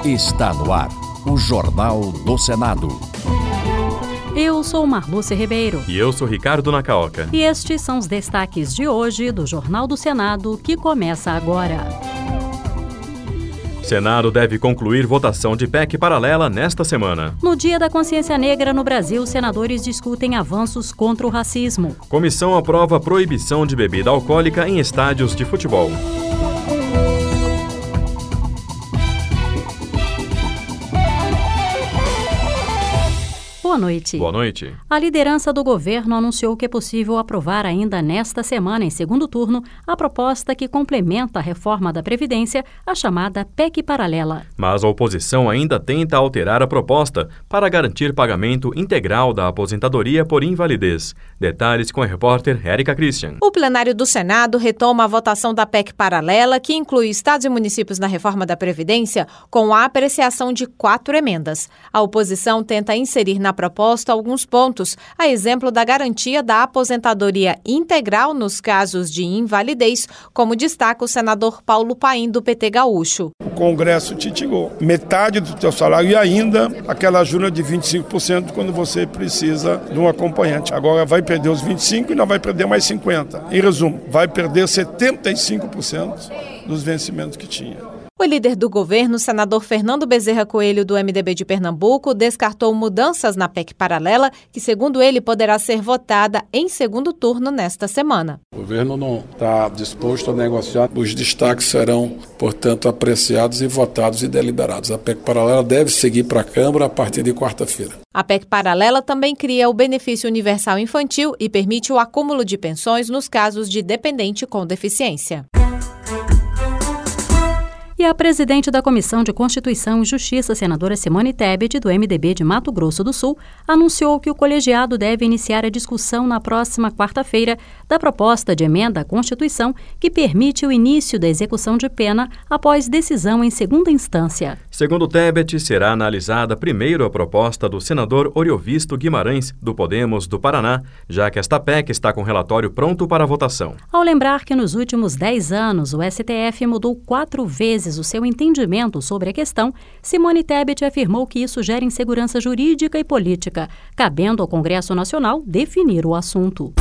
Está no ar o Jornal do Senado. Eu sou Marluce Ribeiro. E eu sou Ricardo Nacaoca. E estes são os destaques de hoje do Jornal do Senado, que começa agora. Senado deve concluir votação de PEC paralela nesta semana. No Dia da Consciência Negra no Brasil, senadores discutem avanços contra o racismo. Comissão aprova proibição de bebida alcoólica em estádios de futebol. Boa noite. Boa noite. A liderança do governo anunciou que é possível aprovar ainda nesta semana, em segundo turno, a proposta que complementa a reforma da Previdência, a chamada PEC paralela. Mas a oposição ainda tenta alterar a proposta para garantir pagamento integral da aposentadoria por invalidez. Detalhes com a repórter Érica Christian. O plenário do Senado retoma a votação da PEC paralela, que inclui estados e municípios na reforma da Previdência, com a apreciação de 4 emendas. A oposição tenta inserir na proposta alguns pontos, a exemplo da garantia da aposentadoria integral nos casos de invalidez, como destaca o senador Paulo Paim, do PT gaúcho. O Congresso te tirou metade do teu salário e ainda aquela ajuda de 25% quando você precisa de um acompanhante. Agora vai perder os 25% e não vai perder mais 50%. Em resumo, vai perder 75% dos vencimentos que tinha. O líder do governo, senador Fernando Bezerra Coelho, do MDB de Pernambuco, descartou mudanças na PEC paralela, que, segundo ele, poderá ser votada em segundo turno nesta semana. O governo não está disposto a negociar. Os destaques serão, portanto, apreciados e votados e deliberados. A PEC paralela deve seguir para a Câmara a partir de quarta-feira. A PEC paralela também cria o benefício universal infantil e permite o acúmulo de pensões nos casos de dependente com deficiência. E a presidente da Comissão de Constituição e Justiça, senadora Simone Tebet, do MDB de Mato Grosso do Sul, anunciou que o colegiado deve iniciar a discussão na próxima quarta-feira da proposta de emenda à Constituição que permite o início da execução de pena após decisão em segunda instância. Segundo Tebet, será analisada primeiro a proposta do senador Oriovisto Guimarães, do Podemos do Paraná, já que esta PEC está com relatório pronto para votação. Ao lembrar que nos últimos 10 anos o STF mudou 4 vezes o seu entendimento sobre a questão, Simone Tebet afirmou que isso gera insegurança jurídica e política, cabendo ao Congresso Nacional definir o assunto.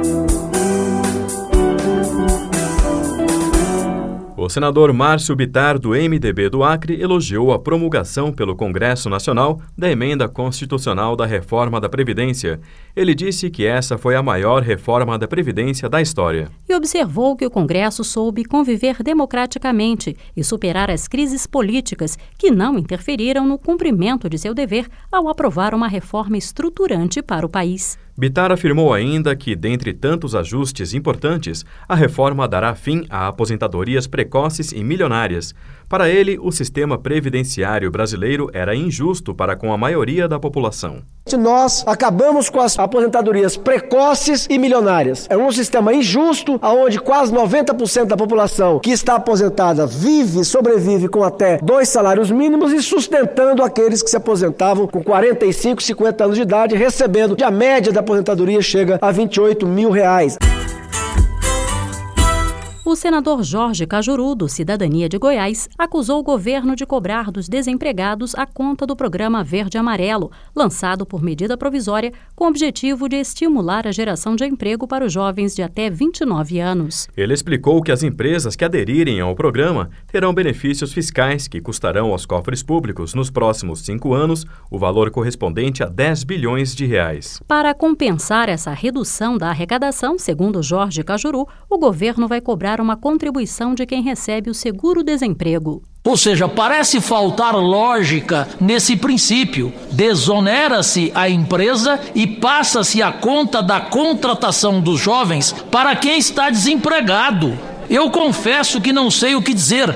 O senador Márcio Bittar, do MDB do Acre, elogiou a promulgação pelo Congresso Nacional da emenda constitucional da reforma da Previdência. Ele disse que essa foi a maior reforma da Previdência da história. E observou que o Congresso soube conviver democraticamente e superar as crises políticas que não interferiram no cumprimento de seu dever ao aprovar uma reforma estruturante para o país. Bittar afirmou ainda que, dentre tantos ajustes importantes, a reforma dará fim a aposentadorias precoces e milionárias. Para ele, o sistema previdenciário brasileiro era injusto para com a maioria da população. Nós acabamos com as aposentadorias precoces e milionárias. É um sistema injusto, onde quase 90% da população que está aposentada sobrevive com até 2 salários mínimos e sustentando aqueles que se aposentavam com 45, 50 anos de idade, recebendo, a média da aposentadoria chega a R$28 mil. O senador Jorge Cajuru, do Cidadania de Goiás, acusou o governo de cobrar dos desempregados a conta do programa Verde Amarelo, lançado por medida provisória com o objetivo de estimular a geração de emprego para os jovens de até 29 anos. Ele explicou que as empresas que aderirem ao programa terão benefícios fiscais que custarão aos cofres públicos, nos próximos 5 anos, o valor correspondente a R$10 bilhões. Para compensar essa redução da arrecadação, segundo Jorge Cajuru, o governo vai cobrar uma contribuição de quem recebe o seguro-desemprego. Ou seja, parece faltar lógica nesse princípio. Desonera-se a empresa e passa-se a conta da contratação dos jovens para quem está desempregado. Eu confesso que não sei o que dizer.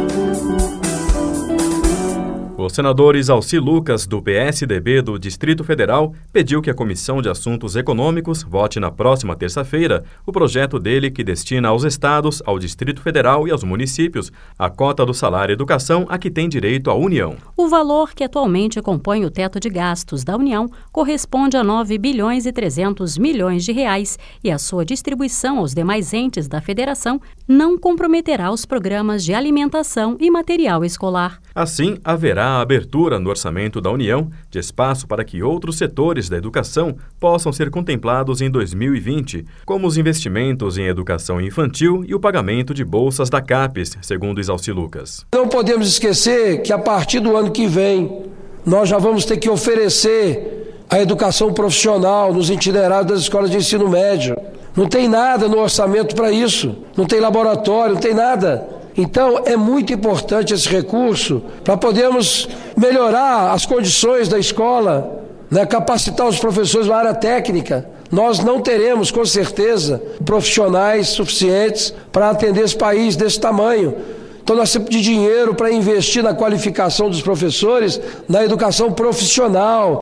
O senador Isalci Lucas, do PSDB do Distrito Federal, pediu que a Comissão de Assuntos Econômicos vote na próxima terça-feira o projeto dele que destina aos estados, ao Distrito Federal e aos municípios a cota do salário educação a que tem direito a União. O valor que atualmente compõe o teto de gastos da União corresponde a R$9 bilhões e 300 milhões e a sua distribuição aos demais entes da Federação não comprometerá os programas de alimentação e material escolar. Assim, haverá abertura no orçamento da União de espaço para que outros setores da educação possam ser contemplados em 2020, como os investimentos em educação infantil e o pagamento de bolsas da CAPES, segundo Isalci Lucas. Não podemos esquecer que a partir do ano que vem, nós já vamos ter que oferecer a educação profissional nos itinerários das escolas de ensino médio. Não tem nada no orçamento para isso, não tem laboratório, não tem nada. Então, é muito importante esse recurso para podermos melhorar as condições da escola, capacitar os professores na área técnica. Nós não teremos, com certeza, profissionais suficientes para atender esse país desse tamanho. Então, nós temos de dinheiro para investir na qualificação dos professores, na educação profissional.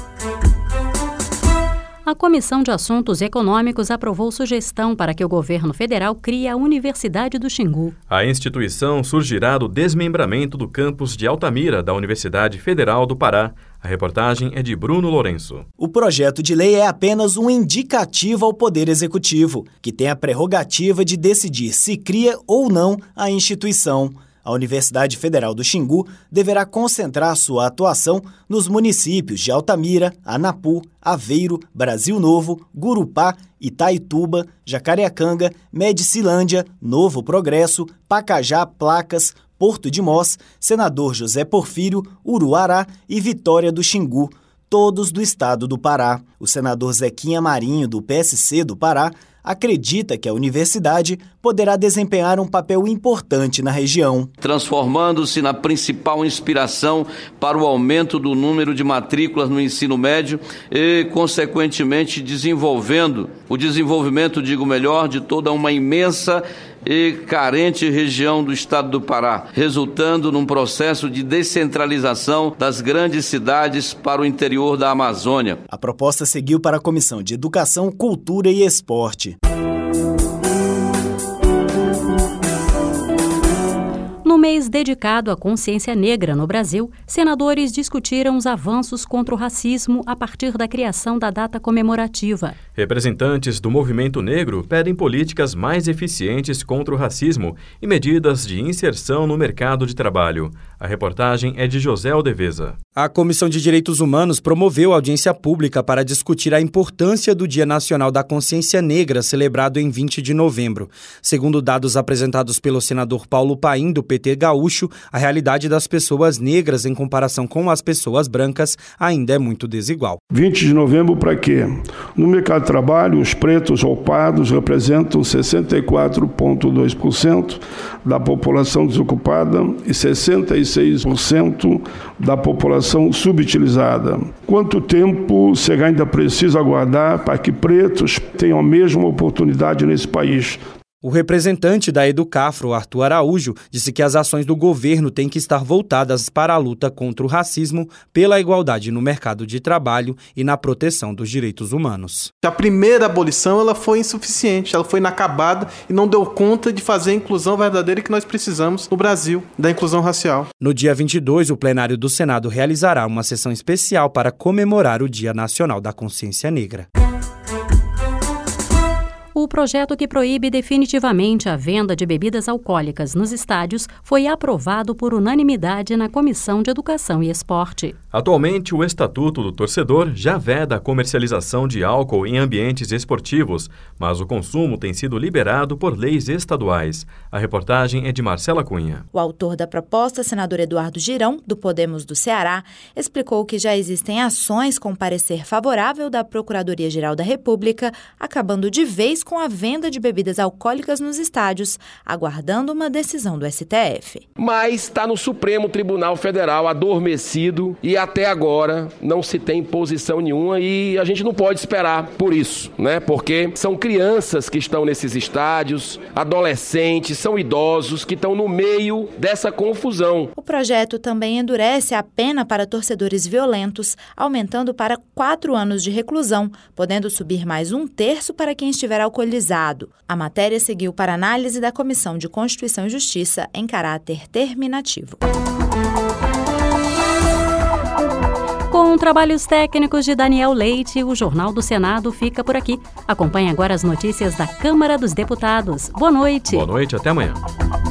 A Comissão de Assuntos Econômicos aprovou sugestão para que o governo federal crie a Universidade do Xingu. A instituição surgirá do desmembramento do campus de Altamira da Universidade Federal do Pará. A reportagem é de Bruno Lourenço. O projeto de lei é apenas um indicativo ao Poder Executivo, que tem a prerrogativa de decidir se cria ou não a instituição. A Universidade Federal do Xingu deverá concentrar sua atuação nos municípios de Altamira, Anapu, Aveiro, Brasil Novo, Gurupá, Itaituba, Jacareacanga, Medicilândia, Novo Progresso, Pacajá, Placas, Porto de Mós, Senador José Porfírio, Uruará e Vitória do Xingu, todos do estado do Pará. O senador Zequinha Marinho, do PSC do Pará, acredita que a universidade poderá desempenhar um papel importante na região. Transformando-se na principal inspiração para o aumento do número de matrículas no ensino médio e, consequentemente, desenvolvendo o desenvolvimento, de toda uma imensa e carente região do estado do Pará, resultando num processo de descentralização das grandes cidades para o interior da Amazônia. A proposta seguiu para a Comissão de Educação, Cultura e Esporte. No mês dedicado à consciência negra no Brasil, senadores discutiram os avanços contra o racismo a partir da criação da data comemorativa. Representantes do movimento negro pedem políticas mais eficientes contra o racismo e medidas de inserção no mercado de trabalho. A reportagem é de José Aldeveza. A Comissão de Direitos Humanos promoveu audiência pública para discutir a importância do Dia Nacional da Consciência Negra, celebrado em 20 de novembro. Segundo dados apresentados pelo senador Paulo Paim, do PT gaúcho, a realidade das pessoas negras em comparação com as pessoas brancas ainda é muito desigual. 20 de novembro para quê? No mercado de trabalho, os pretos ou pardos representam 64,2% da população desocupada e 66% da população subutilizada. Quanto tempo será ainda preciso aguardar para que pretos tenham a mesma oportunidade nesse país? O representante da Educafro, Arthur Araújo, disse que as ações do governo têm que estar voltadas para a luta contra o racismo, pela igualdade no mercado de trabalho e na proteção dos direitos humanos. A primeira abolição ela foi insuficiente, ela foi inacabada e não deu conta de fazer a inclusão verdadeira que nós precisamos no Brasil, da inclusão racial. No dia 22, o plenário do Senado realizará uma sessão especial para comemorar o Dia Nacional da Consciência Negra. O projeto que proíbe definitivamente a venda de bebidas alcoólicas nos estádios foi aprovado por unanimidade na Comissão de Educação e Esporte. Atualmente, o Estatuto do Torcedor já veda a comercialização de álcool em ambientes esportivos, mas o consumo tem sido liberado por leis estaduais. A reportagem é de Marcela Cunha. O autor da proposta, senador Eduardo Girão, do Podemos do Ceará, explicou que já existem ações com parecer favorável da Procuradoria-Geral da República, acabando de vez com a venda de bebidas alcoólicas nos estádios, aguardando uma decisão do STF. Mas está no Supremo Tribunal Federal adormecido e até agora não se tem posição nenhuma e a gente não pode esperar por isso, né? Porque são crianças que estão nesses estádios, adolescentes, são idosos que estão no meio dessa confusão. O projeto também endurece a pena para torcedores violentos, aumentando para 4 anos de reclusão, podendo subir mais 1/3 para quem estiver alcoolizado. A matéria seguiu para análise da Comissão de Constituição e Justiça em caráter terminativo. Com Com trabalhos técnicos de Daniel Leite, o Jornal do Senado fica por aqui. Acompanhe agora as notícias da Câmara dos Deputados. Boa noite. Boa noite, até amanhã.